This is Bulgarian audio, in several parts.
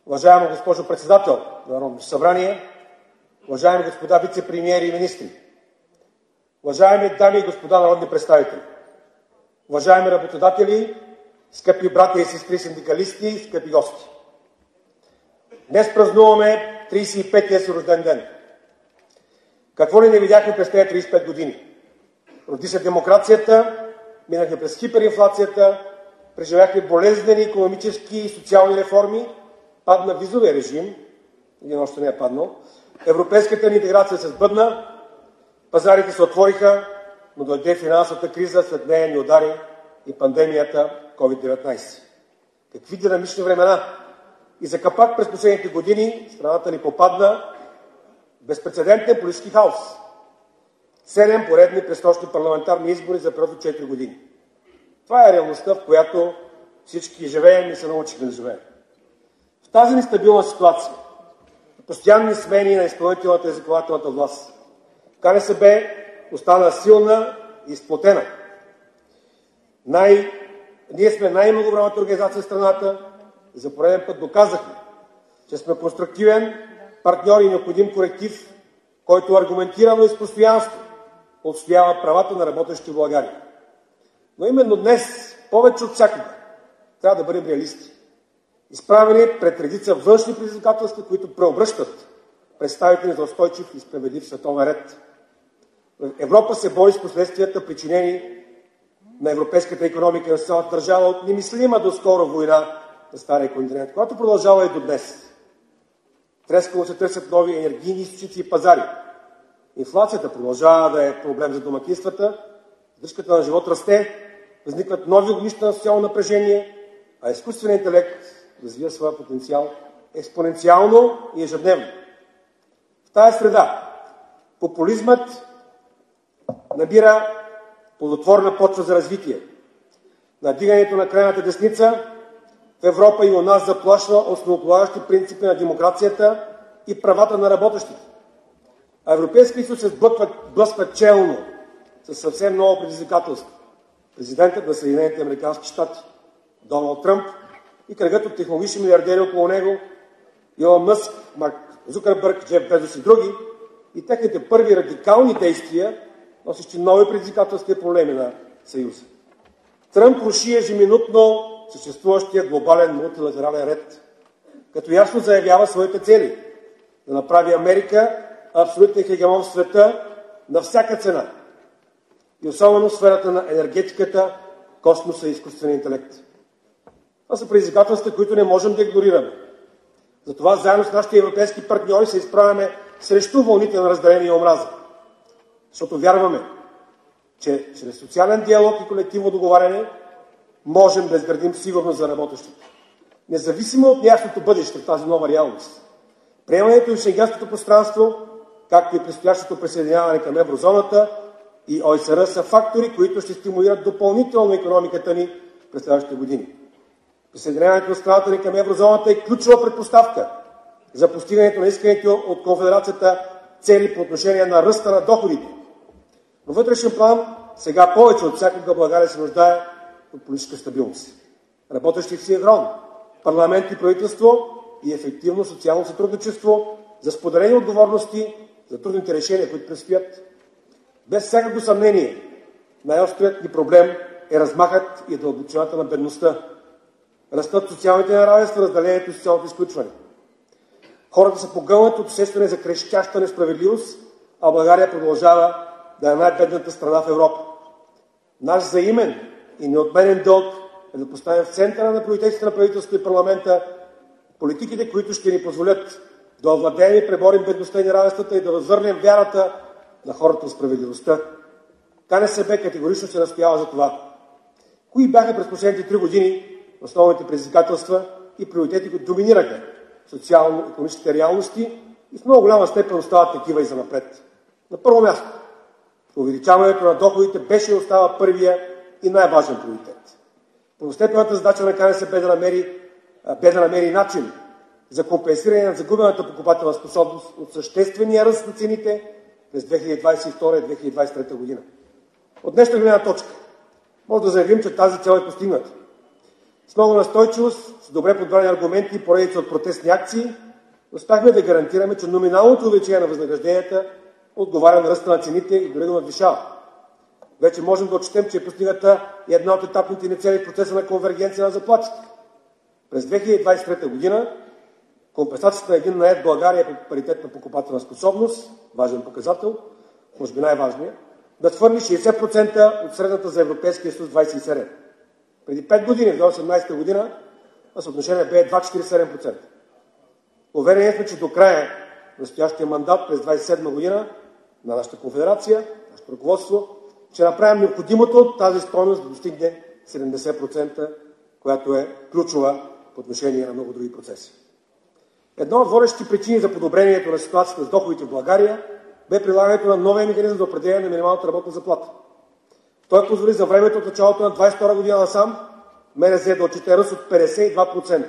Уважаема госпожо председател на Народното събрание, уважаеми господа вицепремиери и министри, уважаеми дами и господа народни представители, уважаеми работодатели, скъпи братя и сестри синдикалисти, скъпи гости! Днес празнуваме 35-я си рожден ден. Какво ли не видяхме през тези 35 години? Роди се демокрацията, минахме през хиперинфлацията, преживяхме болезнени икономически и социални реформи, падна визовия режим, един още не е паднал, европейската ни интеграция се сбъдна, пазарите се отвориха, но дойде финансовата криза, след нея ни удари и пандемията COVID-19. Какви динамични времена! И за капак през последните години страната ни попадна безпрецедентен политически хаос. 7 поредни предсрочни парламентарни избори за период от 4 години. Това е реалността, в която всички живеем и се научихме да живеем. В тази нестабилна ситуация, постоянни смени на изпълнителната и законодателната власт, КНСБ остана силна и сплотена. Ние сме най-многобройната организация в страната и за пореден път доказахме, че сме конструктивен партньор и необходим коректив, който аргументирано и с постоянство отстоява правата на работещите в България. Но именно днес, повече от всякога, трябва да бъдем реалисти. Изправени пред редица външни предизвикателства, които преобръщат представите ни за устойчив и справедлив световен ред. Европа се бори с последствията, причинени на европейската икономика и на социалната държава от немислима доскоро война на Стария континент, която продължава и до днес. Трескаво се търсят нови енергийни източници и пазари. Инфлацията продължава да е проблем за домакинствата, издръжката на живот расте, възникват нови огнища на социално напрежение, а изкуственият интелект развива своя потенциал експоненциално и ежедневно. В тази среда популизмът набира плодотворна почва за развитие. Надигането на крайната десница в Европа и у нас заплашва основополагащи принципи на демокрацията и правата на работещите. А Европейския съюз се блъсква челно със съвсем ново предизвикателство. Президентът на Съединените американски щати Доналд Тръмп и кръгът от технологични милиардери около него, Илон Мъск, Марк Зукърбърг, Джеф Безос и други, и техните първи радикални действия, носещи нови предизвикателства и проблеми на Съюза. Тръмп руши ежеминутно съществуващия глобален мултилатерален ред, като ясно заявява своите цели да направи Америка абсолютен хегемон в света на всяка цена. И особено в сферата на енергетиката, космоса и изкуствения интелект. Това са предизвикателства, които не можем да игнорираме. Затова заедно с нашите европейски партньори се изправяме срещу вълните на разделение и омраза. Защото вярваме, че чрез социален диалог и колективно договаряне можем да изградим сигурност за работещите. Независимо от ясното бъдеще в тази нова реалност, приемането в шенгенското пространство, както и предстоящото присъединяване към еврозоната и ОИСР са фактори, които ще стимулират допълнително икономиката ни през следващите години. Присъединяването на страната ни към еврозоната е ключова предпоставка за постигането на исканите от конфедерацията цели по отношение на ръста на доходите. Но вътрешен план сега повече от всякога България се нуждае от политическа стабилност. Работещи в синхрон, парламент и правителство и ефективно социално сътрудничество за споделени отговорности за трудните решения, които предстоят. Без всякакво съмнение, най-острият ни проблем е размахът и дълбочината на бедността. Растат социалните неравенства, разделението и социалното изключване. Хората са погълнати от усещане за крещяща несправедливост, а България продължава да е най-бедната страна в Европа. Наш взаимен и неотменен дълг е да поставим в центъра на приоритетите на правителството и парламента политиките, които ще ни позволят да овладеем и преборим бедността и неравенствата и да възвърнем вярата на хората в справедливостта. КНСБ категорично се настоява за това. Кои бяха през последните 3 години основните предизвикателства и приоритети, които доминираха социално-икономическите реалности и в много голяма степен остават такива и занапред? На първо място, увеличаването на доходите беше и остава първия и най-важен приоритет. Първостепенната задача на КНСБ бе да намери начин за компенсиране на загубената покупателна способност от съществения ръст на цените през 2022 и 2023 година. От днешна гледна точка може да заявим, че тази цел е постигната. С много настойчивост, с добре подбрани аргументи и поредица от протестни акции, успяхме да гарантираме, че номиналното увеличение на възнагражденията отговаря на ръста на цените и дори го надвишава. Вече можем да отчетем, че е постигната и една от етапните ни цели в процеса на конвергенция на заплатите. През 2023 година компенсацията на един нает в България е по паритет на покупателна способност, важен показател, може би най-важният, да твърди 60% от средната за Европейския съюз 27%. Преди 5 години, в 2018 година, съотношение бе едва 47%. Уверени сме, че до края на настоящия мандат през 2027 година на нашата конфедерация, нашето ръководство, ще направим необходимото тази стойност да достигне 70%, която е ключова по отношение на много други процеси. Една от водещите причини за подобрението на ситуацията с доходите в България бе прилагането на новия механизъм за определение на минималната работна заплата. Той позволи за времето от началото на 22 година насам МРЗ да отчете ръст от 52%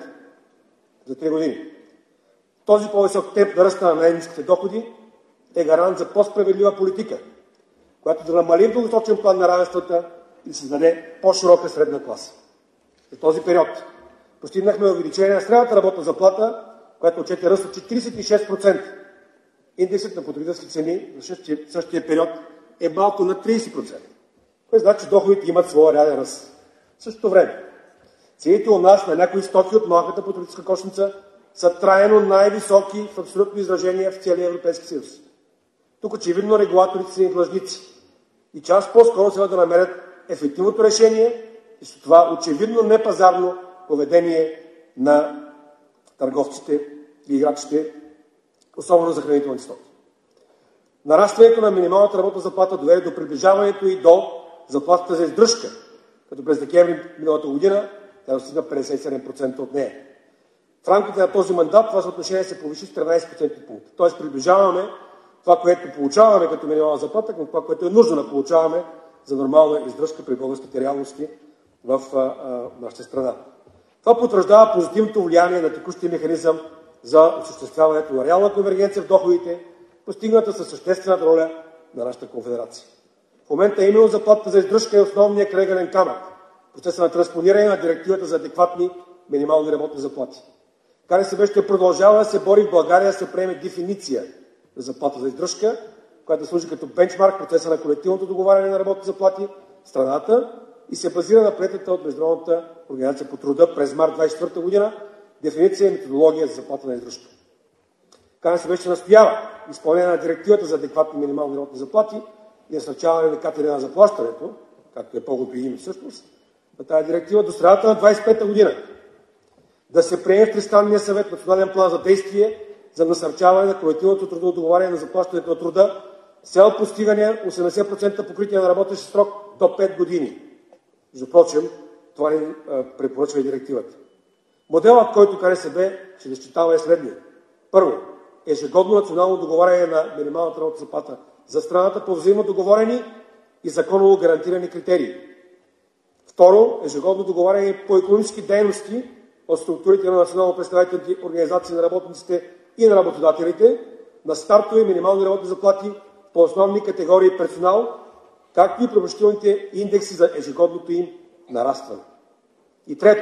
за 3 години. Този по-висок темп на ръста на най-ниските доходи е гарант за по-справедлива политика, която да намали в дългосрочен план неравенствата и да създаде по-широка средна класа. За този период постигнахме увеличение на средната работна заплата, която отчете ръст от 46%. Индексът на потребителски цени за същия период е малко на 30%. което значи, че доходите имат своя реален ръст. В същото време, цените у нас на някои стоки от малката потребителска кошница са трайно най-високи в абсолютно изражение в целия Европейски съюз. Тук очевидно регулаторите са ни длъжници и част по-скоро трябва да намерят ефективното решение и с това очевидно непазарно поведение на търговците и играчите, особено за хранителните стоки. Нарастването на минималната работна заплата доведе до приближаването и до заплатата за издръжка, като през декември миналата година тя достигна 57% от нея. В рамките на този мандат това съотношение се повиши с 13% пункта. Тоест приближаваме това, което получаваме като минимална заплата, към това, което е нужно да получаваме за нормална издръжка при българските реалности в нашата страна. Това потвърждава позитивното влияние на текущия механизъм за осъществяването на реална конвергенция в доходите, постигната със съществената роля на нашата конфедерация. В момента именно заплатата за издръжка е основният крайъгълен камък в процеса на транспониране на директивата за адекватни минимални работни заплати. КНСБ ще продължава да се бори в България да се приеме дефиниция за заплата за издръжка, която да служи като бенчмарк в процеса на колективното договаряне на работни заплати в страната и се базира на приетата от Международната организация по труда през март 2024 година дефиниция и методология за заплата на издръжка. КНСБ ще настоява изпълнение на директивата за адекватни минимални работни заплати и насърчаване на катери на заплащането, както е по-добри име всъщност, на тази директива до средата на 2025 година. Да се приеме в Тристранния съвет национален план за действие за насърчаване на колективното трудово договаряне на заплащането на труда с цел постигане 80% покритие на работещ срок до 5 години. Между прочим, това ни препоръчва и директивата. Моделът, който КНСБ ще защитава е следния. Първо, ежегодно национално договаряне на минималната работна заплата за страната по взаимодоговорени и законово гарантирани критерии. Второ, ежегодно договаряне по икономически дейности от структурите на национално представителните организации на работниците и на работодателите на стартови минимални работни заплати по основни категории персонал, както и промъщителните индекси за ежегодното им нарастване. И трето,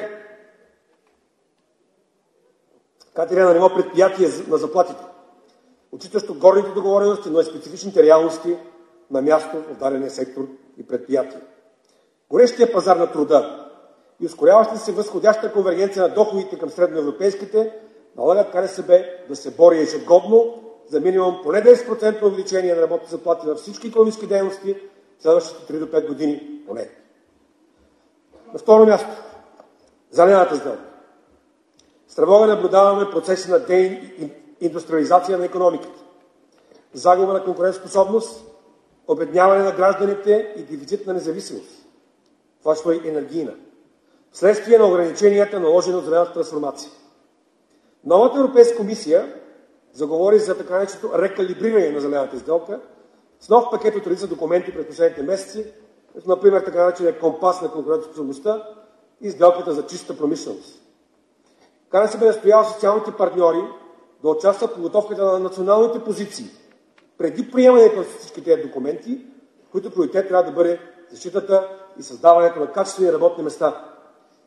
катери на ниво предприятие на заплатите, отчитащо горните договорености, но и специфичните реалности на място в дадения сектор и предприятие. Горещия пазар на труда и ускоряваща се възходяща конвергенция на доходите към средноевропейските налагат КНСБ да се бори ежегодно за минимум поне 10% увеличение на работни заплати във всички икономически дейности в следващите 3 до 5 години поне. На второ място, зелената сделка. С тревога наблюдаваме процеси на деиндустриализация на икономиката, загуба на конкурентоспособност, обедняване на гражданите и дефицит на независимост, това ще е енергийна, вследствие на ограниченията, наложени от зелената трансформация. Новата Европейска комисия заговори за така нареченото рекалибриране на зелената сделка с нов пакет от редица документи през последните месеци, като например така наречения компас на конкурентоспособността и сделката за чиста промишленост. КНСБ настоява социалните партньори да участват в подготовката на националните позиции преди приемането на всички тези документи, които приоритет трябва да бъде защитата и създаването на качествени работни места.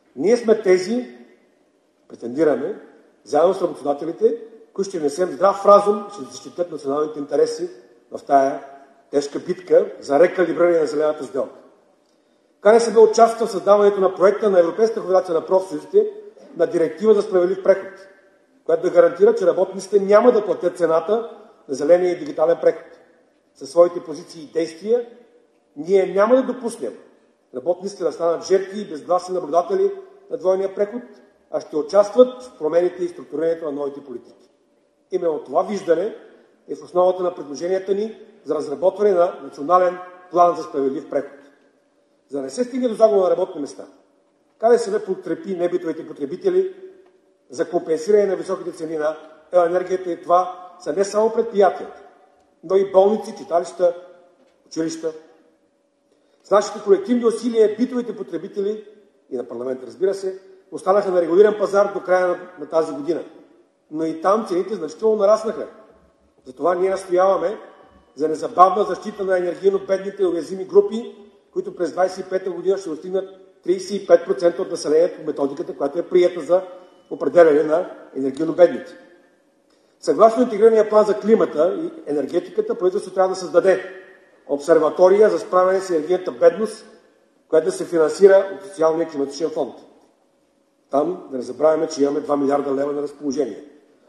Ние сме тези, претендираме, заедно с работодателите, които ще внесем здрав разум и ще защитят националните интереси в тая тежка битка за рекалибриране на зелената сделка. КНСБ участва в създаването на проекта на Европейската федерация на профсъюзите на директива за справедлив преход, която да гарантира, че работниците няма да платят цената на зеления и дигитален преход. Със своите позиции и действия ние няма да допуснем работниците да станат жертви и безгласни наблюдатели на двойния преход, а ще участват в промените и структурирането на новите политики. Именно това виждане е в основата на предложенията ни за разработване на национален план за справедлив преход. За да не се стигне до загуба на работни места, КНСБ подкрепи небитовите потребители за компенсиране на високите цени на енергията и това са не само предприятията, но и болници, читалища, училища. С нашите колективни усилия битовите потребители и на парламента, разбира се, останаха на регулиран пазар до края на тази година. Но и там цените значително нараснаха. Затова ние настояваме за незабавна защита на енергийно бедните и уязвими групи, които през 2025 година ще достигнат 35% от населението по методиката, която е приета за определяне на енергийно бедните. Съгласно интегрирания план за климата и енергетиката, правителството трябва да създаде обсерватория за справяне с енергийната бедност, която да се финансира от Социалния климатичен фонд. Там да не забравяме, че имаме 2 милиарда лева на разположение.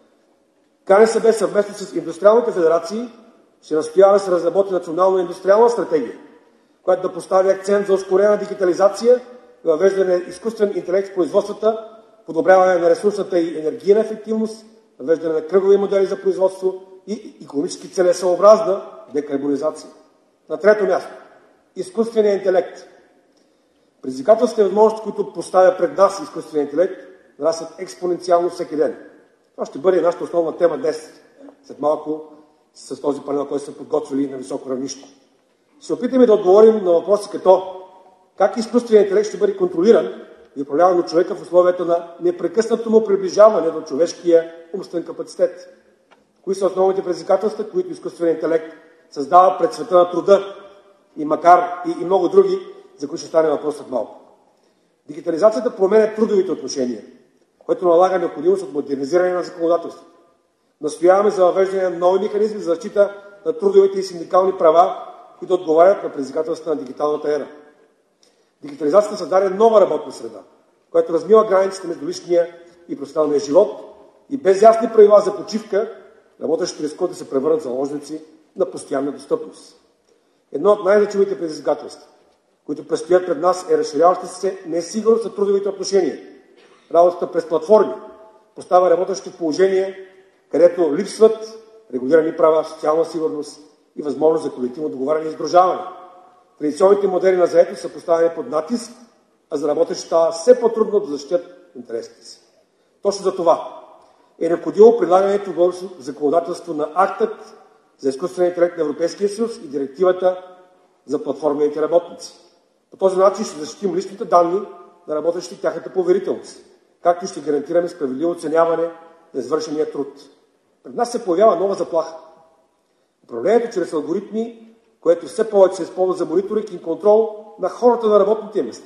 КНСБ съвместно с индустриалните федерации ще настоява да се разработи национална индустриална стратегия, която да постави акцент за ускорена дигитализация, въвеждане на изкуствен интелект в производствата, подобряване на ресурсната и енергийна ефективност, въвеждане на кръгови модели за производство и икономически целесъобразна декарбонизация. На трето място – изкуственият интелект. Предизвикателствата и възможности, които поставя пред нас изкуственият интелект, нарастват експоненциално всеки ден. Това ще бъде нашата основна тема днес, след малко с този панел, който са подготвили на високо равнище. Ще опитаме да отговорим на въпроси като как изкуственият интелект ще бъде контролиран и управляван от човека в условията на непрекъснато му приближаване до човешкия умствен капацитет. Кои са основните предизвикателства, които изкуственият интелект създава пред света на труда и макар и много други, за които ще стане въпрос след малко. Дигитализацията променя трудовите отношения, което налага необходимост от модернизиране на законодателството. Настояваме за въвеждане на нови механизми за защита на трудовите и синдикални права, които отговарят на предизвикателствата на дигиталната ера. Дигитализацията създаде нова работна среда, която размива границите между личния и професионалния живот и без ясни правила за почивка, работещите рискуват да се превърнат заложници на постоянна достъпност. Едно от най-значимите предизвикателства, които предстоят пред нас, е разширяваща се несигурност на трудовите отношения. Работата през платформи поставя работещите в положение, където липсват регулирани права, социална сигурност и възможност за колективно договаряне и сдружаване. Традиционните модели на заетост са поставени под натиск, а за работещите става все по-трудно да защитят интересите си. Точно за това е необходимо прилагането в българското законодателство на актът за изкуствен интелект на Европейския съюз и директивата за платформените работници. По този начин ще защитим личните данни на работещите и тяхната поверителност, както и ще гарантираме справедливо оценяване на извършения труд. Пред нас се появява нова заплаха. Управлението чрез алгоритми, което все повече се използва за мониторинг и контрол на хората на работните места.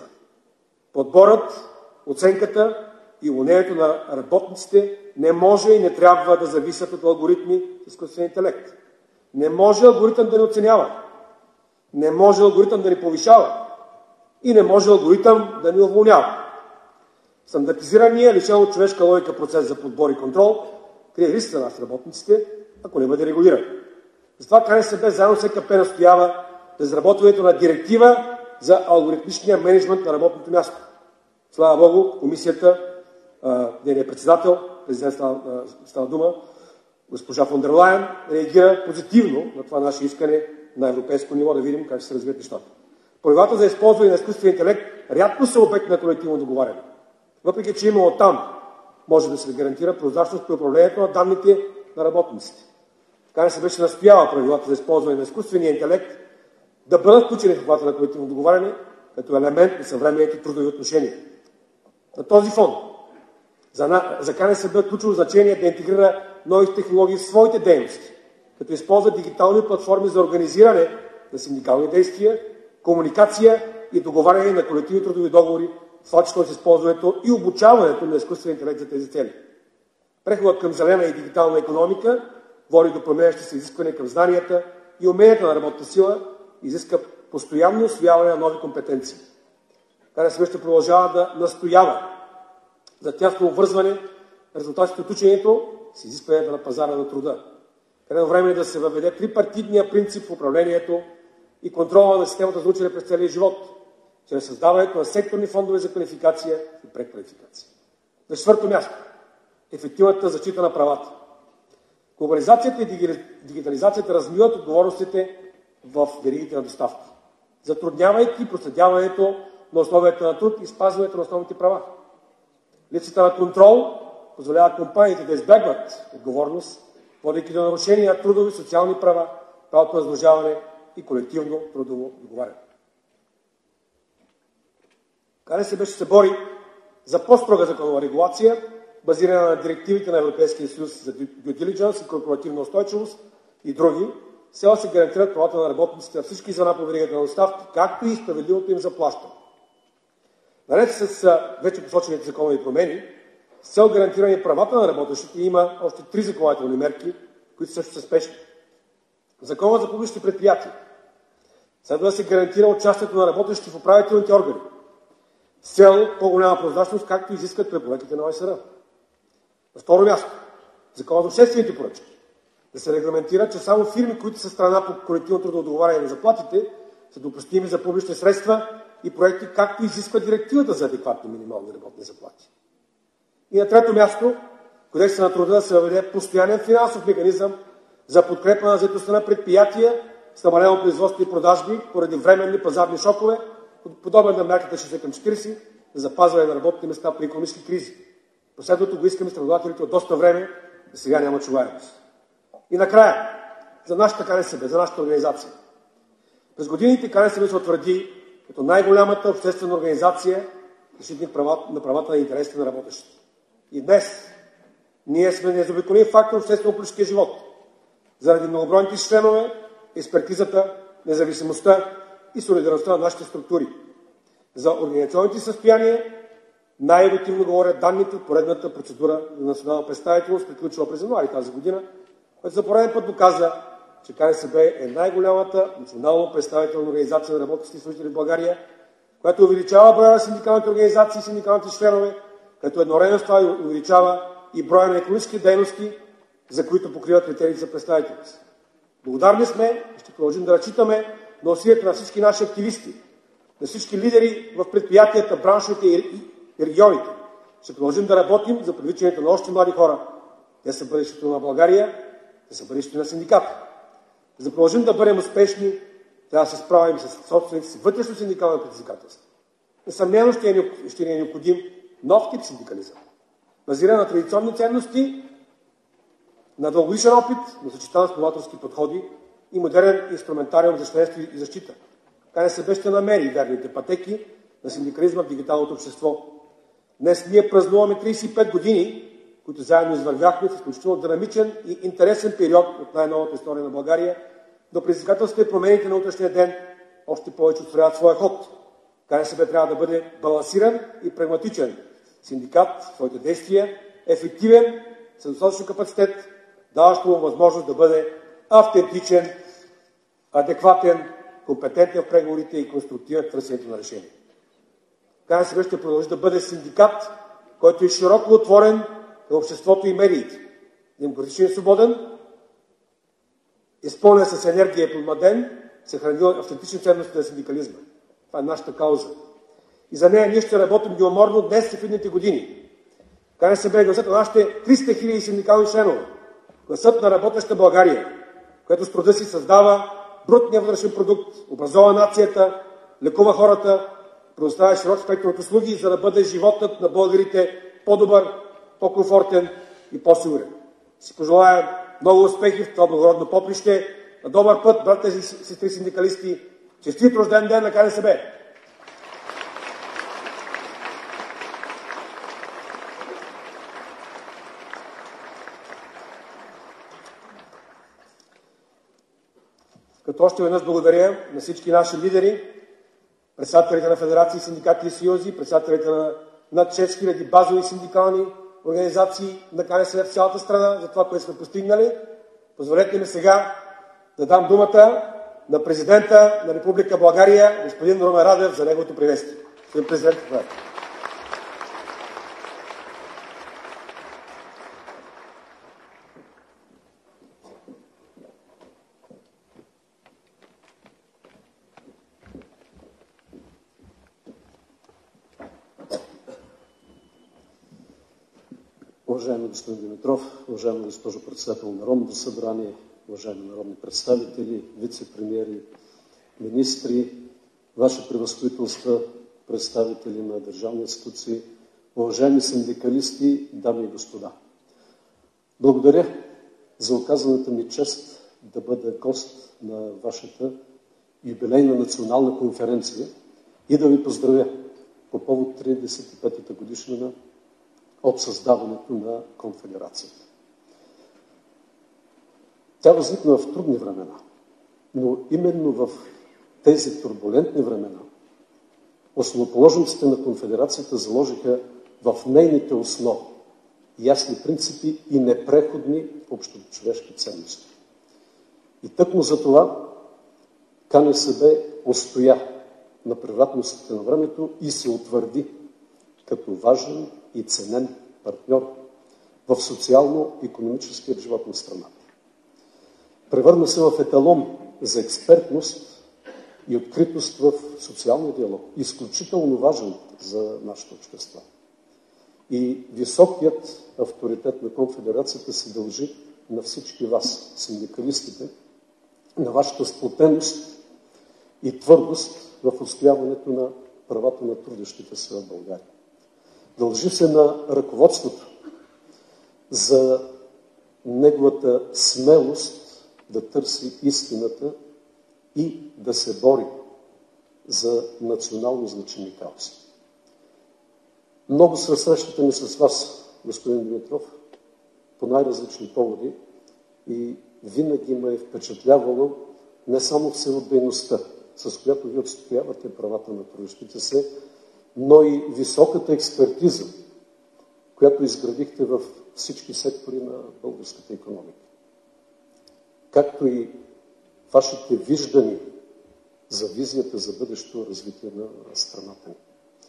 Подборът, оценката и уволнението на работниците не може и не трябва да зависят от алгоритми с изкуствен интелект. Не може алгоритъм да ни оценява. Не може алгоритъм да ни повишава. И не може алгоритъм да ни уволнява. Стандартизирания, лишен от човешка логика процес за подбор и контрол крие риск за нас работниците, ако не бъде регулиран. Затова КНСБ заедно с ЕКП настоява за изработването на директива за алгоритмичния мениджмънт на работното място. Слава Богу, комисията, нейният председател, президент става дума, госпожа фон дер Лайен, реагира позитивно на това наше искане на европейско ниво, да видим как ще се развият нещата. Правилата за използване на изкуствен интелект рядко са обект на колективно договаряне. Въпреки че именно там може да се гарантира прозрачност при управлението на данните на работниците. КНСБ ще настоява правилата за използване на изкуствения интелект да бъдат включени в обхвата на колективно договаряне като елемент на съвременните трудови отношения. На този фон за КНСБ е ключово значение да интегрира нови технологии в своите дейности, като използва дигитални платформи за организиране на синдикални действия, комуникация и договаряне на колективни трудови договори в това число с използването и обучаването на изкуствен интелект за тези цели. Преходът към зелена и дигитална икономика води до променящи се изисквания към знанията и уменията на работната сила, изиска постоянно усвояване на нови компетенции. КНСБ ще продължава да настоява за тясно обвързване резултатите от ученето с изискванията на пазара на труда. Крайно време е да се въведе трипартитния принцип в управлението и контрола на системата за учене през целия живот, чрез създаването на секторни фондове за квалификация и преквалификация. На четвърто място – ефективната защита на правата. Глобализацията и дигитализацията размиват отговорностите в веригите на доставки, затруднявайки проследяването на условията на труд и спазването на основните права. Липсата на контрол позволява компаниите да избягват отговорност, водейки до нарушения на трудови и социални права, правото на сдружаване и колективно трудово договаряне. КНСБ ще се бори за по-строга законова регулация, базирана на директивите на Европейския съюз за due diligence и корпоративна устойчивост и други, с цел да се гарантират правата на работниците на всички звена по веригата на доставки, както и справедливото им заплащане. Наред с вече посочените законови промени, с цел гарантиране правата на работещите има още 3 законодателни мерки, които също са спешни. Законът за публичните предприятия следва да се гарантира участието на работещите в управителните органи с цел по-голяма прозрачност, както изискват препоръките на ОИСР. На второ място, Законът за обществените поръчки да се регламентира, че само фирми, които са страна по колективно трудово договаряне на заплатите, са допустими за публични средства и проекти, както изисква директивата за адекватни минимални работни заплати. И на трето място, Кодекса на труда да се въведе постоянен финансов механизъм за подкрепа на заетостта на предприятия с намалено производство и продажби поради временни пазарни шокове, подобен на мярката 60/40 за запазване на работните места при икономически кризи. Последното го искаме с работодателите от доста време, и сега няма чуваемост. И накрая, за нашата КНСБ, за нашата организация. През годините КНСБ се утвърди като най-голямата обществена организация, защитник на правата на интересите на работещите. И днес ние сме незаобиколим фактор в обществено-политическия живот, заради многобройните членове, експертизата, независимостта и солидарността на нашите структури. За организационните състояния най-обективно говорят данните от поредната процедура за национална представителност, приключила през януари тази година, който за пореден път доказа, че КНСБ е най-голямата национално представителна организация на работниците и служители в България, която увеличава броя на синдикалните организации и синдикалните членове, като едновременно с това увеличава и броя на икономически дейности, за които покриват критериите за представителност. Благодарни сме и ще продължим да разчитаме на усилията на всички наши активисти, на всички лидери в предприятията, браншовете и регионите. Ще продължим да работим за привличането на още млади хора. Те са бъдещето на България, те са бъдещето на синдиката. За да продължим да бъдем успешни, трябва да се справим с собствените си вътрешно синдикални предизвикателства. Несъмнено ще ни е необходим нов тип синдикализъм, базиран на традиционни ценности, на дългогодишен опит, но съчетан с новаторски подходи и модерен инструментариум за членство и защита. КНСБ ще намери верните пътеки на синдикализма в дигиталното общество. Днес ние празнуваме 35 години, които заедно извървяхме в изключително динамичен и интересен период от най-новата история на България, до предизвикателствата и промените на утрешния ден още повече отворяват своя ход. КНСБ трябва да бъде балансиран и прагматичен синдикат в своите действия, ефективен, с достатъчно капацитет, даващ му възможност да бъде автентичен, адекватен, компетентен в преговорите и конструктивен в търсенето на решение. КНСБ ще продължи да бъде синдикат, който е широко отворен към обществото и медиите. Демократичен и свободен, изпълнен с енергия и подмладен, съхранил автентични ценности на синдикализма. Това е нашата кауза. И за нея ние ще работим неуморно днес и в едните години. КНСБ е гласът на нашите 300 000 синдикални членове. Гласът на работеща България, която с труда си създава брутния вътрешен продукт, образова нацията, лекува хората, предоставя широк спектър от услуги, за да бъде животът на българите по-добър, по-комфортен и по-сигурен. Си пожелая много успехи в това благородно поприще, на добър път, братите и сестри синдикалисти. Честит рожден ден на КНСБ! Като още веднъж благодаря на всички наши лидери, председателите на федерации, синдикати и съюзи, председателите на над 6000 базови синдикални организации на КНСБ в цялата страна за това, което сме постигнали. Позволете ми сега да дам думата на президента на Република България, господин Румен Радев, за неговото приветствие. Господин президент, Уважаеми господин Димитров, уважаема госпожо председател на Народното събрание, уважаеми народни представители, вице-премиери, министри, ваши превъзходителства, представители на държавни институции, уважаеми синдикалисти, дами и господа. Благодаря за оказаната ми чест да бъда гост на вашата юбилейна национална конференция и да ви поздравя по повод 35-та годишнина от създаването на конфедерацията. Тя възникна в трудни времена, но именно в тези турбулентни времена основоположниците на конфедерацията заложиха в нейните основи ясни принципи и непреходни общочовешки ценности. И тъкмо за това КНСБ устоя на превратностите на времето и се утвърди като важен и ценен партньор в социално-икономическия живот на страната. Превърна се в еталон за експертност и откритост в социалния диалог. Изключително важен за нашето общество. И високият авторитет на конфедерацията се дължи на всички вас, синдикалистите, на вашата сплотеност и твърдост в отстояването на правата на трудещите се в България. Дължи се на ръководството за неговата смелост да търси истината и да се бори за национално значими каузи. Много са срещите ми с вас, господин Димитров, по най-различни поводи и винаги ме е впечатлявало не само всеотдайността, с която ви отстоявате правата на трудещите се, но и високата експертиза, която изградихте във всички сектори на българската икономика. Както и вашите виждания за визията за бъдещо развитие на страната ни.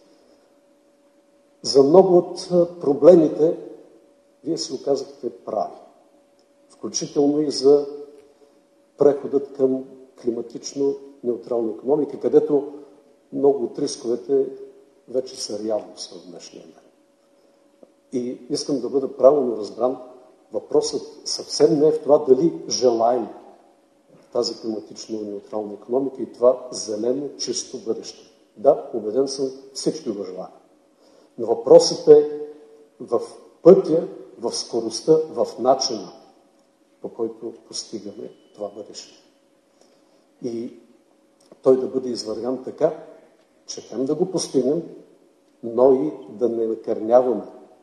За много от проблемите вие се оказахте прави, включително и за преходът към климатично неутрална икономика, където много от рисковете вече са реалност в днешния ден. И искам да бъда правилно разбран, въпросът съвсем не е в това дали желаем тази климатично неутрална икономика и това зелено, чисто бъдеще. Да, убеден съм, всички го желаем. Но въпросът е в пътя, в скоростта, в начина, по който постигаме това бъдеще. И той да бъде извървян така, че хем да го постигнем, но и да не накърняваме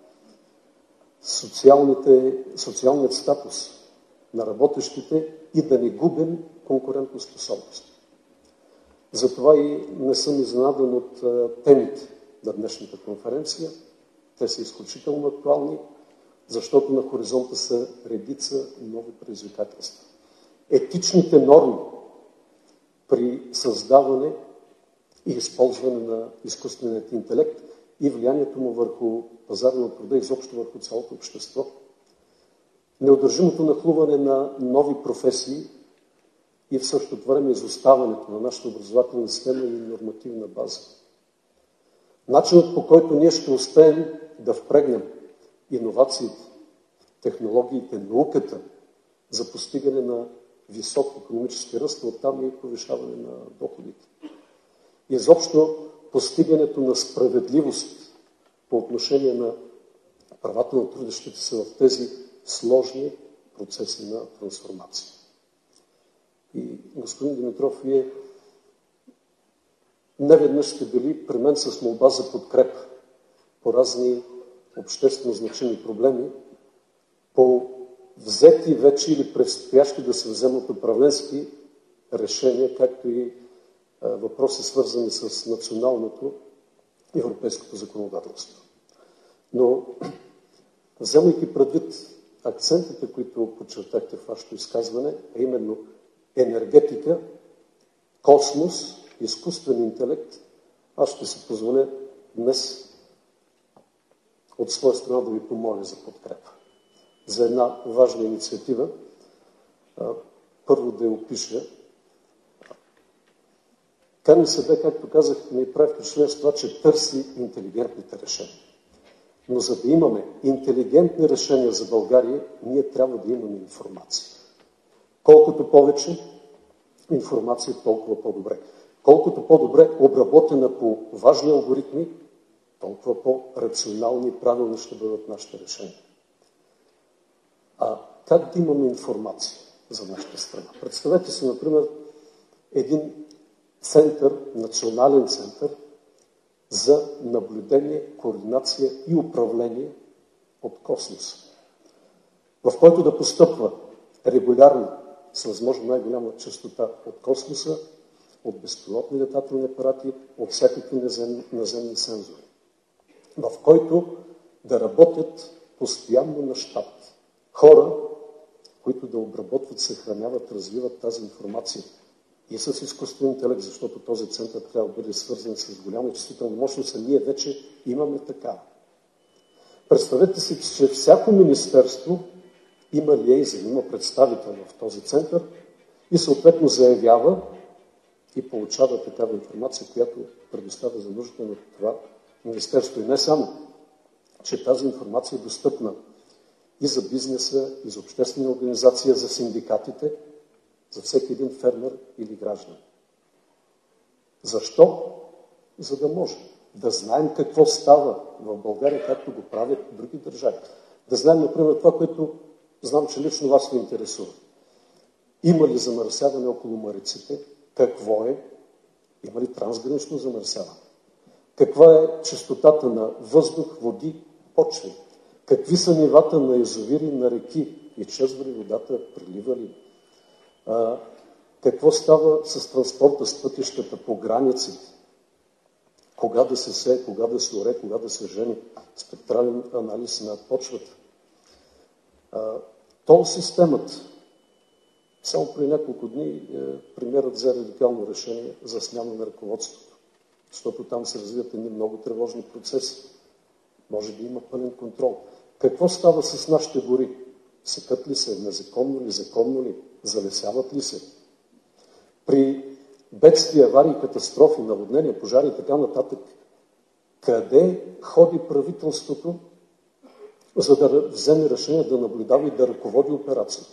социалният статус на работещите и да не губим конкурентоспособност. Затова и не съм изненадан от темите на днешната конференция. Те са изключително актуални, защото на хоризонта са редица нови предизвикателства. Етичните норми при създаване и използване на изкуственият интелект и влиянието му върху пазара на труда, изобщо върху цялото общество. Неудържимото нахлуване на нови професии и в същото време изоставането на нашата образователна система и нормативна база. Начинът, по който ние ще успеем да впрегнем иновациите, технологиите, науката за постигане на висок икономически ръст, оттам и повишаване на доходите. Изобщо постигането на справедливост по отношение на правата на трудещите се в тези сложни процеси на трансформация. И, господин Димитров, вие неведнъж сте били при мен с молба за подкрепа по разни обществено значими проблеми, по взети вече или предстоящи да се вземат управленски решения, както и въпроси, свързани с националното европейското законодателство. Но, вземайки предвид акцентите, които подчертахте в вашето изказване, а именно енергетика, космос, изкуствен интелект, аз ще си позволя днес от своя страна да ви помоля за подкрепа. За една важна инициатива. Първо да я опиша. КНСБ, както казах, ми прави впечатление с това, че търси интелигентните решения. Но за да имаме интелигентни решения за България, ние трябва да имаме информация. Колкото повече информация, толкова по-добре. Колкото по-добре обработена по важни алгоритми, толкова по-рационални и правилни ще бъдат нашите решения. А как да имаме информация за нашата страна? Представете си, например, един център, национален център за наблюдение, координация и управление от космоса, в който да постъпва регулярно, с възможно най-голяма честота от космоса, от безпилотни летателни апарати, от всякакви наземни сензори, в който да работят постоянно на щат хора, които да обработват, съхраняват, развиват тази информация и с изкуствен интелект, защото този център трябва да бъде свързан с голяма чувствителна мощност, а ние вече имаме такава. Представете си, че всяко министерство има лиейзън, има представител в този център и съответно заявява и получава такава информация, която предоставя за нуждите на това министерство. И не само, че тази информация е достъпна и за бизнеса, и за обществени организации, за синдикатите, за всеки един фермер или граждан. Защо? За да може да знаем какво става в България, както го правят други държави. Да знаем, например, това, което знам, че лично вас ви интересува. Има ли замърсяване около мариците? Какво е? Има ли трансгранично замърсяване? Каква е честотата на въздух, води, почви? Какви са нивата на язовири, на реки? Изчезва ли водата, прилива ли? Какво става с транспорта, с пътищата по границите? Кога да се сее, кога да се оре, кога да се жени? Спектрален анализ на почвата. Тол системата. Само при няколко дни премиерът взе радикално решение за смяна на ръководството, защото там се развиват едни много тревожни процеси. Може да има пълен контрол. Какво става с нашите гори? Секат ли се? Незаконно ли? Законно ли? Залесяват ли се? При бедствия, аварии, катастрофи, наводнения, пожари и така нататък, къде ходи правителството, за да вземе решение да наблюдава и да ръководи операцията?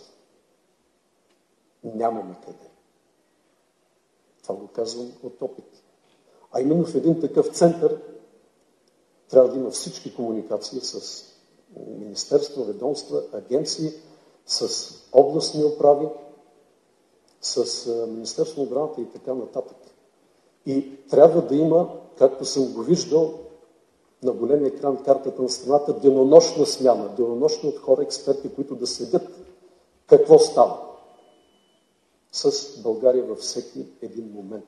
Нямаме къде. Това го казвам от опит. А именно в един такъв център трябва да има всички комуникации с министерства, ведомства, агенции, с областни управи, с Министерство на отбраната и така нататък. И трябва да има, както съм го виждал на големия екран картата на страната, денонощна смяна, денонощна от хора, експерти, които да следят какво става с България във всеки един момент.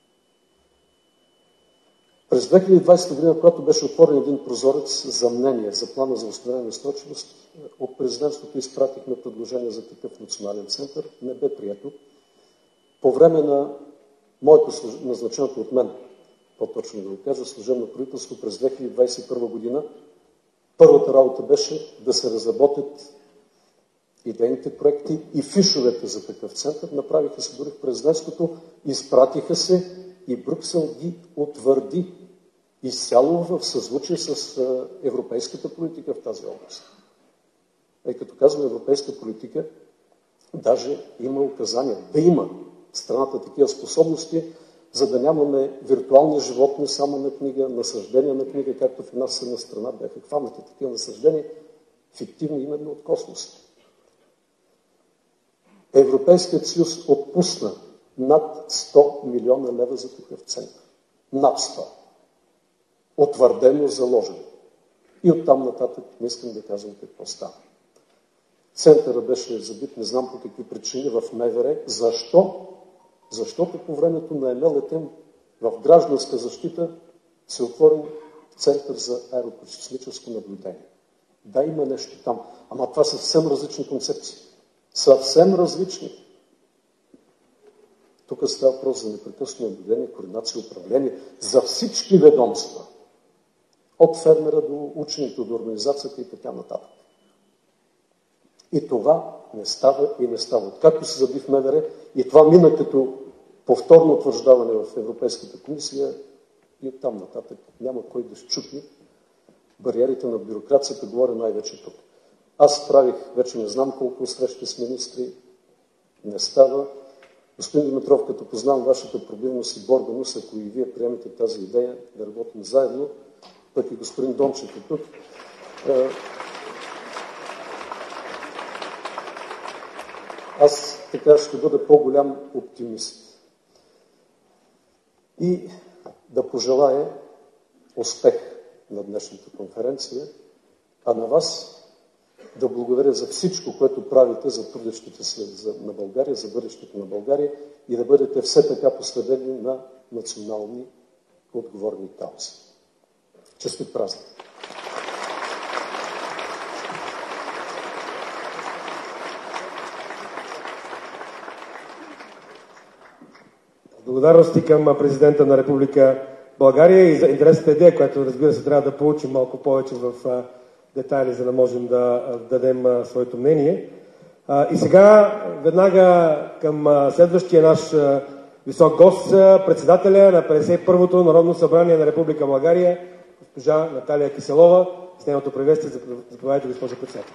През 2020 година, когато беше отворен един прозорец за мнение за плана за възстановяване на устойчивост, от президентството изпратихме предложение за такъв национален център. Не бе прието. По време на моето назначеното от мен, по-точно да го кажа, служебно правителство през 2021 година, първата работа беше да се разработят идейните проекти и фишовете за такъв център. Направиха се дори в президентството, изпратиха се и Брюксел ги утвърди изцяло в съзвучие с европейската политика в тази област. И като казвам европейска политика, даже има указания да има страната такива способности, за да нямаме виртуални животни само на книга, насъждения на книга, както в една съдна страна бяха хванати такива насъждения, фиктивни именно от космоса. Европейският съюз отпусна над 100 милиона лева за такъв център. Над 100. Утвърдено, заложено. И оттам нататък не искам да казвам какво става. Центъра беше забит, не знам по какви причини, в МВР. Защо? Защото по времето на Емел Етем в гражданска защита се отворил Център за аерокосмическо наблюдение. Да, има нещо там, ама това са съвсем различни концепции. Съвсем различни. Тук става въпрос за непрекъснато наблюдение, координация, управление за всички ведомства. От фермера до учените, до организацията и така нататък. И това не става и не става. Откакто се заби в МВР, и това мина като повторно утвърждаване в Европейската комисия, и оттам нататък няма кой да счупи бариерите на бюрокрацията, говоря най-вече тук. Аз правих вече не знам колко срещи с министри, не става. Господин Димитров, като познавам вашата пробивност и борбеност, ако и вие приемете тази идея да работим заедно, пък и господин Дончев е тук, аз така ще бъда по-голям оптимист. И да пожелая успех на днешната конференция, а на вас да благодаря за всичко, което правите за трудещите се на България, за бъдещето на България и да бъдете все така посветени на национални отговорни каузи. Честит празник! Благодарности към президента на Република България и за интересната идея, която, разбира се, трябва да получим малко повече в детайли, за да можем да дадем своето мнение. И сега веднага към следващия наш висок гост, председателя на 51-то Народно събрание на Република България, госпожа Наталия Киселова. С нейното приветствие, заповядайте, госпожо председател.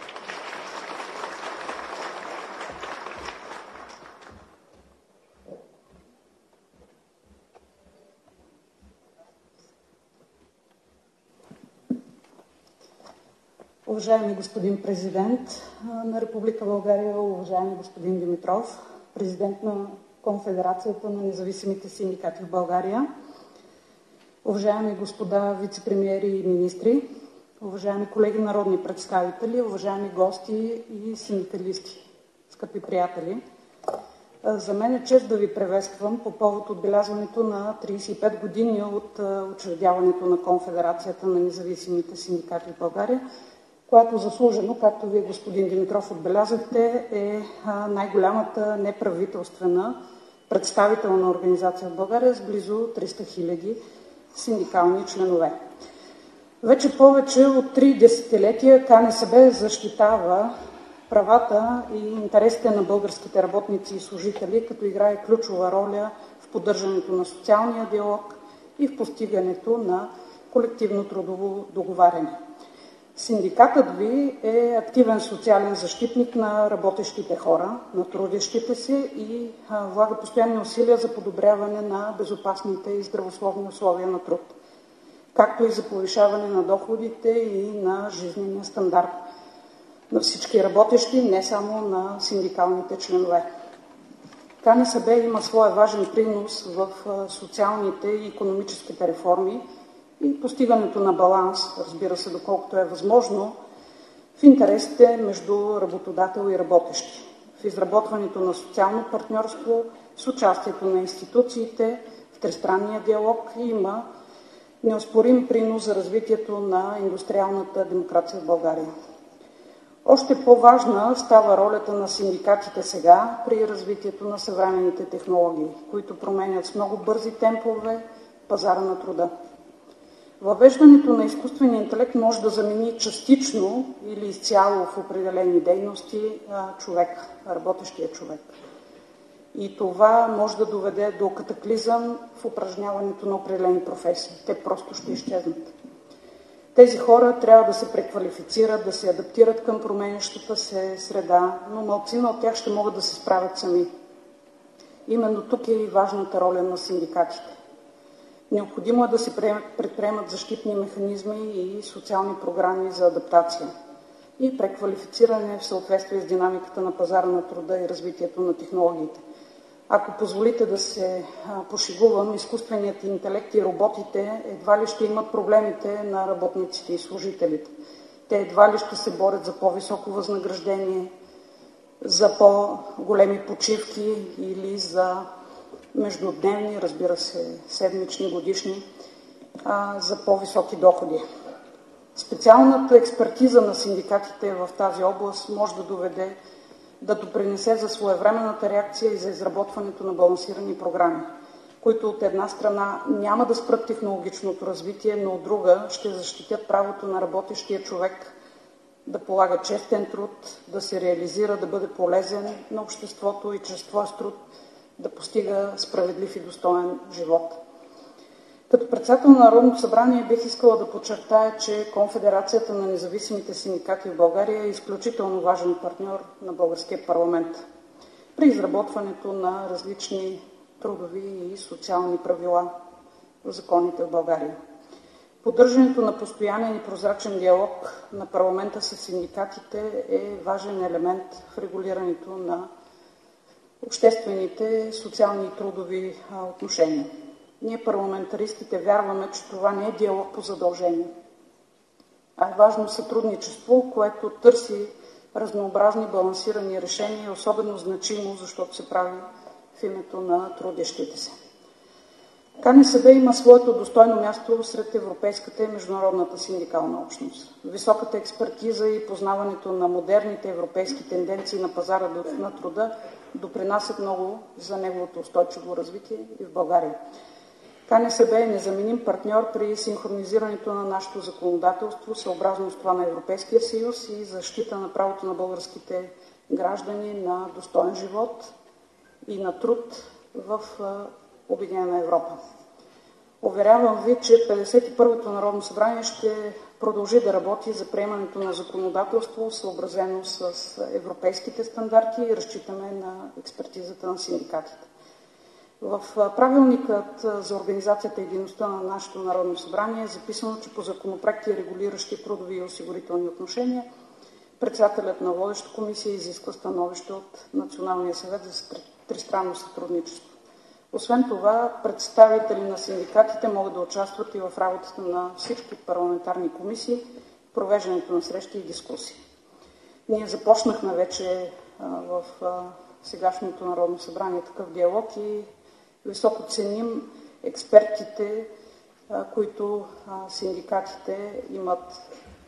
Уважаеми господин президент на Република България, уважаеми господин Димитров, президент на Конфедерацията на независимите синдикати в България, уважаеми господа вицепремиери и министри, уважаеми колеги народни представители, уважаеми гости и синдикалисти, скъпи приятели. За мен е чест да ви приветствам по повод отбелязването на 35 години от учредяването на Конфедерацията на независимите синдикати в България, която заслужено, както вие, господин Димитров, отбелязахте, е най-голямата неправителствена представителна организация в България с близо 300 000 синдикални членове. Вече повече от 3 десетилетия КНСБ защитава правата и интересите на българските работници и служители, като играе ключова роля в поддържането на социалния диалог и в постигането на колективно трудово договаряне. Синдикатът ви е активен социален защитник на работещите хора, на трудещите се и влага постоянни усилия за подобряване на безопасните и здравословни условия на труд, както и за повишаване на доходите и на жизнения стандарт на всички работещи, не само на синдикалните членове. КНСБ има своя важен принос в социалните и икономическите реформи и постигането на баланс, разбира се, доколкото е възможно, в интересите между работодател и работещи, в изработването на социално партньорство с участието на институциите, в тристранния диалог и има неоспорим принос за развитието на индустриалната демокрация в България. Още по-важна става ролята на синдикатите сега при развитието на съвременните технологии, които променят с много бързи темпове пазара на труда. Въвеждането на изкуствения интелект може да замени частично или изцяло в определени дейности човек, работещия човек. И това може да доведе до катаклизъм в упражняването на определени професии. Те просто ще изчезнат. Тези хора трябва да се преквалифицират, да се адаптират към променящата се среда, но малцина от тях ще могат да се справят сами. Именно тук е и важната роля на синдикатите. Необходимо е да се предприемат защитни механизми и социални програми за адаптация и преквалифициране в съответствие с динамиката на пазара на труда и развитието на технологиите. Ако позволите да се пошегувам, изкуственият интелект и роботите едва ли ще имат проблемите на работниците и служителите. Те едва ли ще се борят за по-високо възнаграждение, за по-големи почивки или за междудневни, разбира се, седмични, годишни, за по-високи доходи. Специалната експертиза на синдикатите в тази област може да допринесе за своевременната реакция и за изработването на балансирани програми, които от една страна няма да спрат технологичното развитие, но от друга ще защитят правото на работещия човек да полага честен труд, да се реализира, да бъде полезен на обществото и чрез своя труд да постига справедлив и достоен живот. Като председател на Народното събрание бих искала да подчертая, че Конфедерацията на независимите синдикати в България е изключително важен партньор на българския парламент при изработването на различни трудови и социални правила в законите в България. Поддържането на постоянен и прозрачен диалог на парламента с синдикатите е важен елемент в регулирането на обществените, социални и трудови отношения. Ние, парламентаристите, вярваме, че това не е диалог по задължение, а е важно сътрудничество, което търси разнообразни балансирани решения и особено значимо, защото се прави в името на трудещите се. КНСБ има своето достойно място сред европейската и международната синдикална общност. Високата експертиза и познаването на модерните европейски тенденции на пазара на труда допринасят много за неговото устойчиво развитие и в България. КНСБ е незаменим партньор при синхронизирането на нашето законодателство, съобразно с това на Европейския съюз и защита на правото на българските граждани на достоен живот и на труд в Обединена Европа. Уверявам ви, че 51-то Народно събрание ще продължи да работи за приемането на законодателство, съобразено с европейските стандарти и разчитаме на експертизата на синдикатите. В правилникът за организацията и дейността на нашето Народно събрание е записано, че по законопроекти, регулиращи трудови и осигурителни отношения, председателят на водеща комисия изисква становище от Националния съвет за тристранно сътрудничество. Освен това, представители на синдикатите могат да участват и в работата на всички парламентарни комисии, провеждането на срещи и дискусии. Ние започнахме вече в сегашното Народно събрание такъв диалог и високо ценим експертите, които синдикатите имат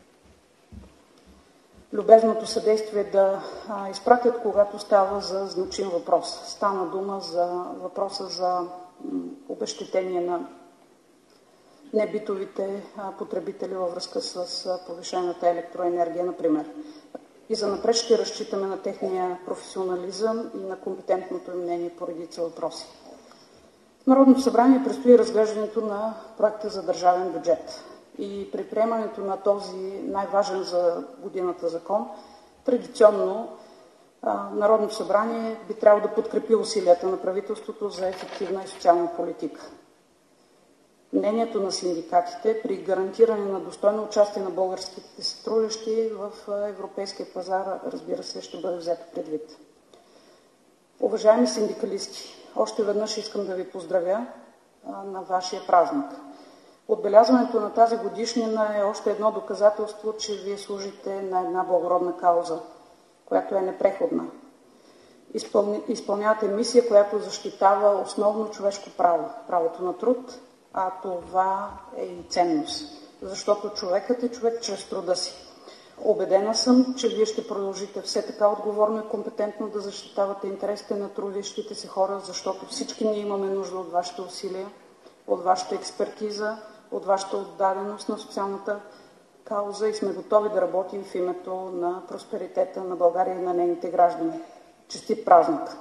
любезното съдействие да изпратят, когато става за значим въпрос. Стана дума за въпроса за обезщетение на небитовите потребители във връзка с повишената електроенергия, например. И занапред ще разчитаме на техния професионализъм и на компетентното им мнение по редица въпроси. В Народното събрание предстои разглеждането на проекта за държавен бюджет. И при приемането на този най-важен за годината закон, традиционно Народното събрание би трябвало да подкрепи усилията на правителството за ефективна и социална политика. Мнението на синдикатите при гарантиране на достойно участие на българските сътрудничи в европейския пазар, разбира се, ще бъде взето предвид. Уважаеми синдикалисти, още веднъж искам да ви поздравя на вашия празник. Отбелязването на тази годишнина е още едно доказателство, че вие служите на една благородна кауза, която е непреходна. Изпълнявате мисия, която защитава основно човешко право, правото на труд, а това е и ценност, защото човекът е човек чрез труда си. Убедена съм, че вие ще продължите все така отговорно и компетентно да защитавате интересите на трудещите се хора, защото всички ние имаме нужда от вашите усилия, от вашата експертиза, от вашата отдаденост на социалната кауза и сме готови да работим в името на просперитета на България и на нейните граждани. Честит празник!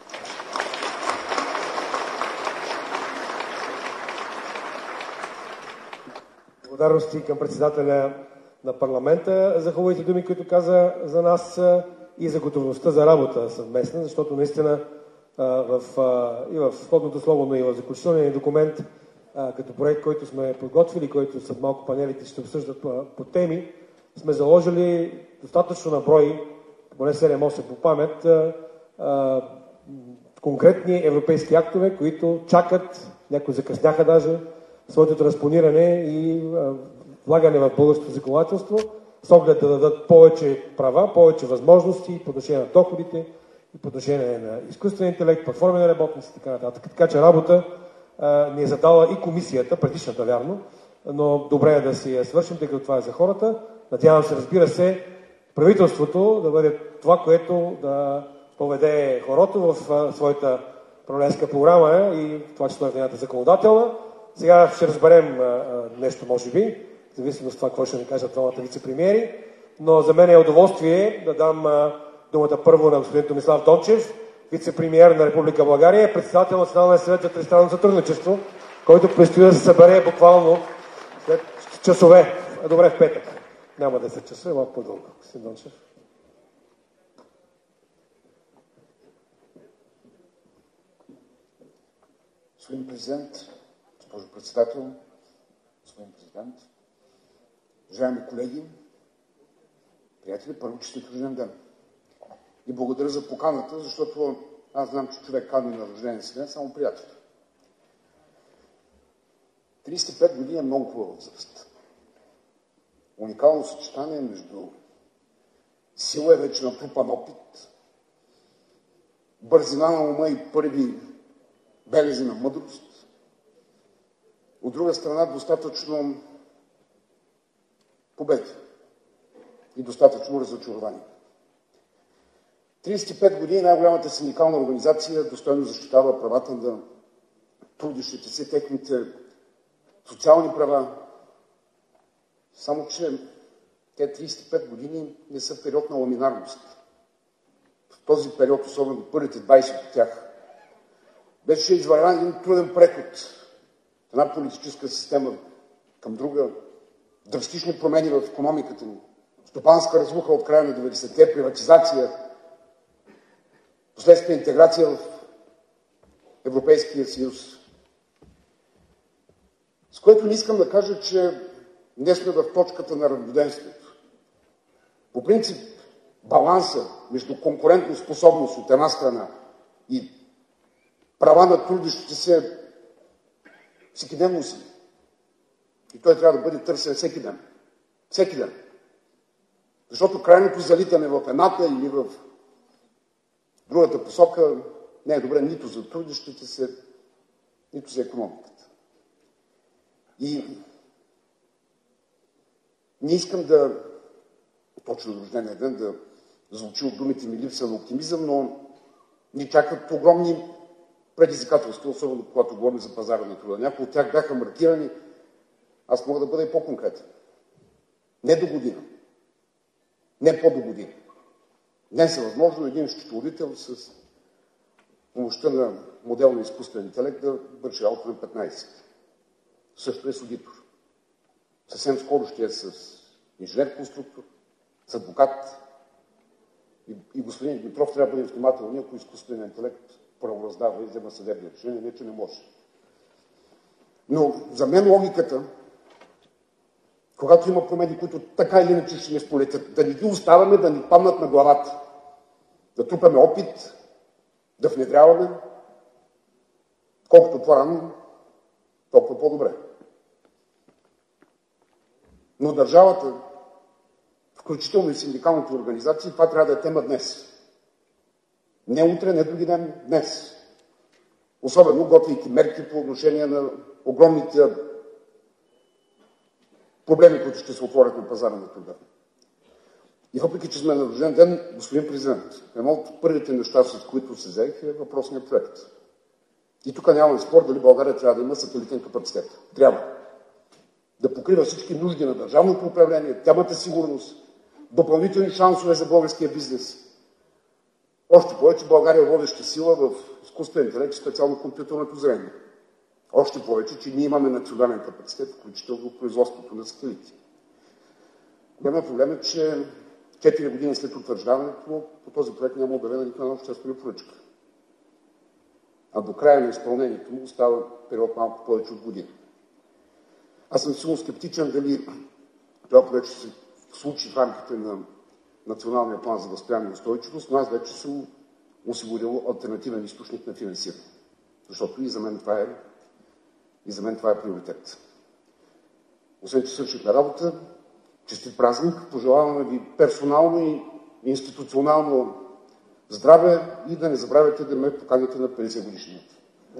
Благодарности към председателя на парламента за хубавите думи, които каза за нас и за готовността за работа съвместна, защото наистина и в входното слово, но и в заключителния документ като проект, който сме подготвили, който след малко панелите ще обсъждат по теми, сме заложили достатъчно на брой, поне 7-8 по памет, конкретни европейски актове, които чакат, някои закъсняха даже, своето транспониране и влагане в българското законодателство, с оглед да дадат повече права, повече възможности по отношение на доходите и по отношение на изкуствен интелект, платформи на работници и така нататък. Така че работа ни е задала и комисията, предишната вярно, но добре е да си я свършим, тъй като това е за хората. Надявам се, разбира се, правителството да бъде това, което да поведе хорото в своята управленска програма и това число е нейната законодателна. Сега ще разберем нещо, може би, в зависимост от това, какво ще ни кажат двамата вице-премиери, но за мен е удоволствие да дам думата първо на господин Томислав Дончев, вице-премиер на Република България, председател на Националния съвет за тристранно сътрудничество, който предстои да се събере буквално след часове. Добре, в петък. Няма 10 часа, малко по-дълго. Господин Дончев. Господин президент, госпожо председател, господин президент, уважаеми колеги, приятели, първо честит рожден ден. И благодаря за поканата, защото аз знам, че човек кани на рождения си ден само приятели. 35 години е много хубава възраст. Уникално съчетание между сила и вече натрупан опит, бързина на ума и първи белези на мъдрост. От друга страна, достатъчно победи и достатъчно разочарование. 35 години най-голямата синдикална организация достойно защитава правата на трудещите се, техните социални права. Само че те 35 години не са в период на ламинарност. В този период, особено първите 20 от тях, беше извървян един труден преход от една политическа система към друга, драстични промени в икономиката ни, стопанска разруха от края на 90-те, приватизация, последствие интеграция в Европейския съюз. С което не искам да кажа, че днес сме в точката на равноденствието. По принцип, баланса между конкурентна способност от една страна и права на трудещите се всекидневно си. И той трябва да бъде търсен всеки ден. Всеки ден. Защото крайното залитане в едната или в другата посока не е добре нито за трудещите се, нито за икономиката. И не искам да точно на рождения ден да звучи от думите ми липса на оптимизъм, но ни чакат огромни предизвикателства, особено когато говорим за пазара на труда. Някои от тях бяха маркирани, аз мога да бъда и по-конкретен. Не до година. Не по-до година. Днес е възможно един счетоводител с помощта на модел на изкуствен интелект да върши работа на 15. Също е с аудитор. Съвсем скоро ще е с инженер-конструктор, с адвокат. И господин Димитров трябва да бъде внимателен, ако изкуственият интелект правораздава и взема съдебни решения, не че не може. Но за мен логиката, когато има промени, които така или иначе ще ни сполетят, да не ги оставаме да ни паднат на главата. Да трупаме опит, да внедряваме, колкото по-рано, толкова по-добре. Но държавата, включително и синдикалните организации, това трябва да е тема днес. Не утре, не други ден, днес. Особено готвейки мерки по отношение на огромните проблеми, които ще се отворят на пазара на труда. И въпреки, че сме на рожден ден, господин президент, едно от първите неща, с които се взех, е въпросният проект. И тук нямаме спор дали България трябва да има сателитен капацитет. Трябва. Да покрива всички нужди на държавното управление, темата сигурност, допълнителни шансове за българския бизнес. Още повече България е водеща сила в изкуствен интелект, специално компютърното зрение. Още повече, че ние имаме национален капацитет, включително в производството на сателити. Големият проблем е, че 4 години след утвърждаването по този проект няма обявена нито една обществена поръчка. А до края на изпълнението му остава период малко повече от година. Аз съм силно скептичен дали това проект ще се случи в рамките на Националния план за възприемане и устойчивост, но аз вече съм осигурил алтернативен източник на финансиране. Защото и за мен това е приоритет. Освен, че свършихме работа, честит празник, пожелаваме ви персонално и институционално Здраве и да не забравяйте да ме поканите на 50 годишнината.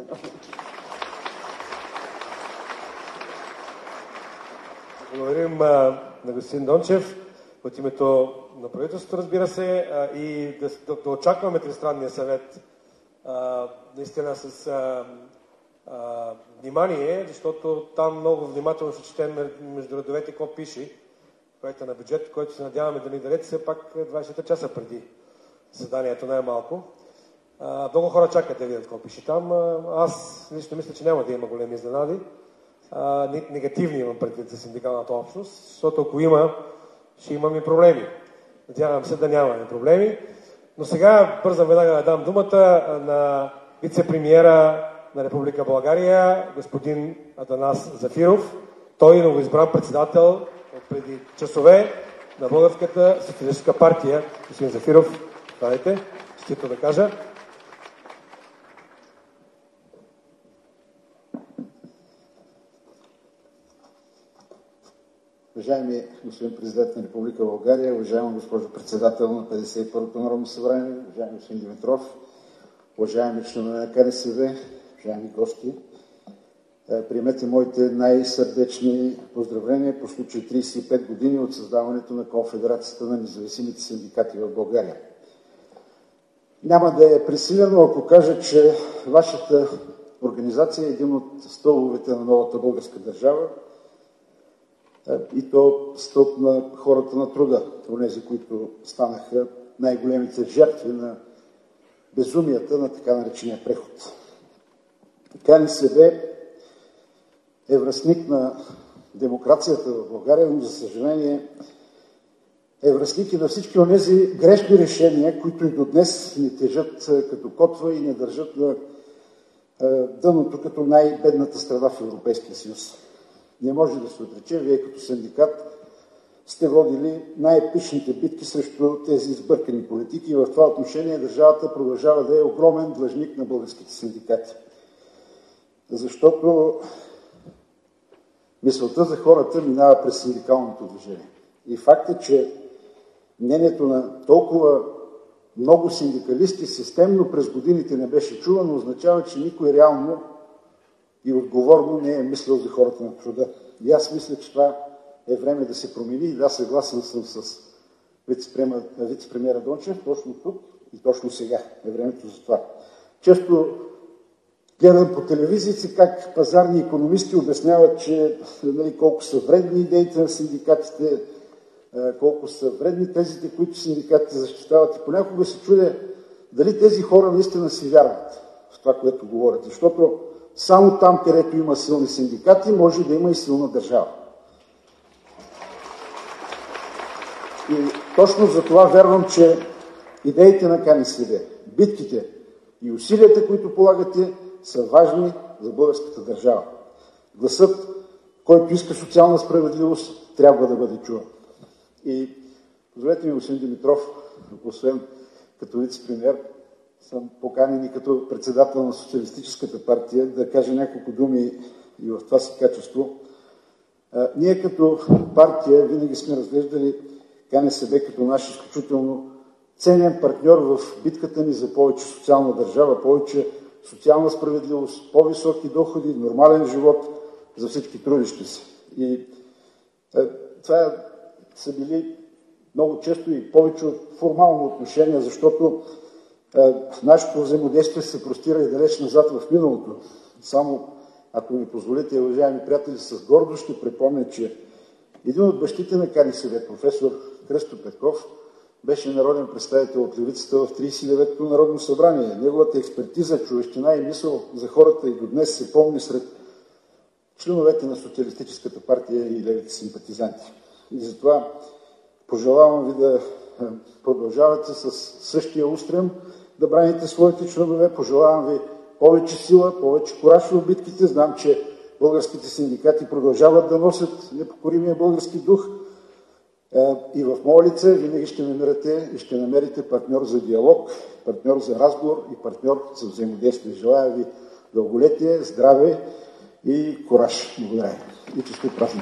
Благодарим на господин Дончев от името на правителството, разбира се, и да очакваме Тристранния съвет наистина с внимание, защото там много внимателно ще четем между редовете какво пише, проекта на бюджет, който се надяваме да ни дадете все пак 24 часа преди заседанието най-малко. Много хора чакат да видят какво пише там. Аз лично мисля, че няма да има големи изненади. Негативни имам предвид за синдикалната общност, защото ако има, ще имаме проблеми. Надявам се да нямаме проблеми. Но сега бързам веднага да дам думата на вице-премиера на Република България, господин Атанас Зафиров. Той е новоизбран председател от преди часове на Българската социалистическа партия. Господин Зафиров, давайте, честито да кажа. Уважаеми господин президент на Република България, уважаема госпожо председател на 51-то Народно събрание, уважаеми господин Димитров, уважаеми членове на КНСБ, уважаеми гости, приемете моите най-сърдечни поздравления по случай 35 години от създаването на Конфедерацията на независимите синдикати в България. Няма да е пресилено, ако кажа, че вашата организация е един от стълбовете на новата българска държава, и то стълб на хората на труда, онези, които станаха най-големите жертви на безумията на така наречения преход. КНСБ е връстник на демокрацията в България, но за съжаление е връстник и на всички онези грешни решения, които и до днес ни тежат като котва и не държат на дъното като най-бедната страна в Европейския съюз. Не може да се отрече, вие като синдикат сте водили най-епичните битки срещу тези сбъркани политики и в това отношение държавата продължава да е огромен длъжник на българските синдикати. Защото мисълта за хората минава през синдикалното движение. И факт е, че мнението на толкова много синдикалисти системно през годините не беше чувано, означава, че никой реално и отговорно не е мислил за хората на труда. И аз мисля, че това е време да се промени и да, съгласен съм с вице-премиера Дончев, точно тук и точно сега е времето за това. Често гледам по телевизиите как пазарни икономисти обясняват, че колко са вредни идеите на синдикатите, колко са вредни тезите, които синдикатите защитават. И понякога се чудя дали тези хора наистина си вярват в това, което говорят. Защото само там, където има силни синдикати, може да има и силна държава. И точно за това вярвам, че идеите на КНСБ, битките и усилията, които полагате, са важни за българската държава. Гласът, който иска социална справедливост, трябва да бъде чуван. И позволете ми, господин Димитров, освен като вице-премиер, съм поканен и като председател на Социалистическата партия да кажа няколко думи и в това си качество. Ние като партия винаги сме разглеждали КНСБ като наш изключително ценен партньор в битката ни за повече социална държава, повече социална справедливост, по-високи доходи, нормален живот за всички трудещи се. И това са били много често и повече от формално отношение, защото нашето взаимодействие се простира и далеч назад в миналото. Само, ако ми позволите, уважаеми приятели, с гордост ще припомня, че един от бащите на КНСБ, професор Христо Петков, беше народен представител от левицата в 39-то Народно събрание. Неговата експертиза, човещина и мисъл за хората и до днес се помни сред членовете на Социалистическата партия и левите симпатизанти. И затова пожелавам ви да продължавате с същия устрем да браните своите членове. Пожелавам ви повече сила, повече кураж в битките. Знам, че българските синдикати продължават да носят непокоримия български дух. И в мое лице винаги ще намерите и ще намерите партньор за диалог, партньор за разговор и партньор за взаимодействие. Желая ви дълголетие, здраве и кураж. Благодаря и честит празник!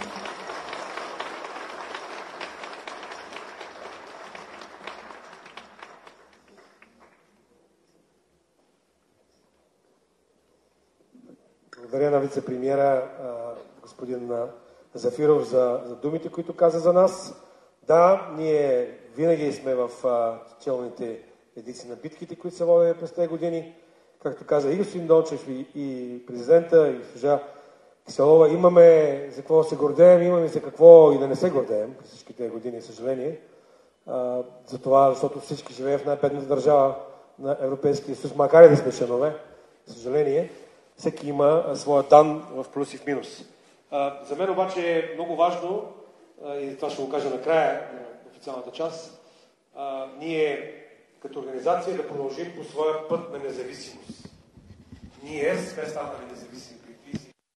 Благодаря на вице-премиера господин Зафиров за думите, които каза за нас. Да, ние винаги сме в челните редици на битките, които са водени през тези години. Както каза и господин Дончев, и президента, и госпожа Киселова, имаме за какво се гордеем, имаме за какво и да не се гордеем през всички тези години, съжаление. За това, защото всички живеем в най-бедната държава на Европейския съюз, макар и да сме членове, съжаление, всеки има своя дан в плюс и в минус. За мен обаче е много важно, и това ще го кажа накрая на официалната част, ние като организация да продължим по своя път на независимост. Ние сме станали независими